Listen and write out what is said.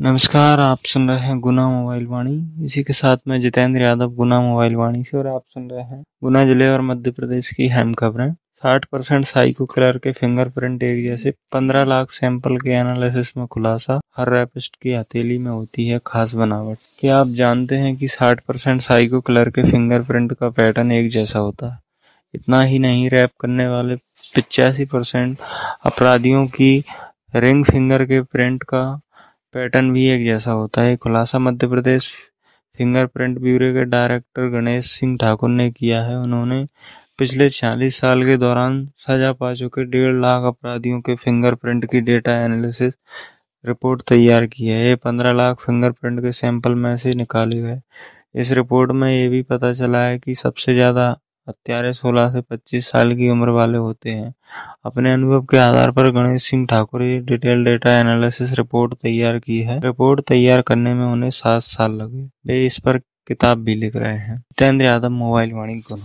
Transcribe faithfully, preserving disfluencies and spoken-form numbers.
नमस्कार, आप सुन रहे हैं गुना मोबाइल वाणी। इसी के साथ मैं जितेंद्र यादव, गुना मोबाइल वाणी से, और आप सुन रहे हैं गुना जिले और मध्य प्रदेश की अहम खबरें। साठ परसेंट साइको किलर के फिंगरप्रिंट एक जैसे, पंद्रह लाख सैंपल के एनालिसिस में खुलासा। हर रैपिस्ट की हथेली में होती है खास बनावट। क्या आप जानते हैं कि साठ परसेंट साइको किलर के फिंगरप्रिंट का पैटर्न एक जैसा होता है? इतना ही नहीं, रैप करने वाले पिचासी परसेंट अपराधियों की रिंग फिंगर के प्रिंट का पैटर्न भी एक जैसा होता है। खुलासा मध्य प्रदेश फिंगरप्रिंट ब्यूरो के डायरेक्टर गणेश सिंह ठाकुर ने किया है। उन्होंने पिछले छियालीस साल के दौरान सजा पा चुके डेढ़ लाख अपराधियों के फिंगरप्रिंट की डेटा एनालिसिस रिपोर्ट तैयार की है। ये पंद्रह लाख फिंगरप्रिंट के सैंपल में से निकाले गए। इस रिपोर्ट में ये भी पता चला है कि सबसे ज्यादा हत्यारे सोलह से पच्चीस साल की उम्र वाले होते हैं। अपने अनुभव के आधार पर गणेश सिंह ठाकुर ने डिटेल डेटा एनालिसिस रिपोर्ट तैयार की है। रिपोर्ट तैयार करने में उन्हें सात साल लगे। वे इस पर किताब भी लिख रहे हैं। जितेंद्र यादव, मोबाइल वाणी।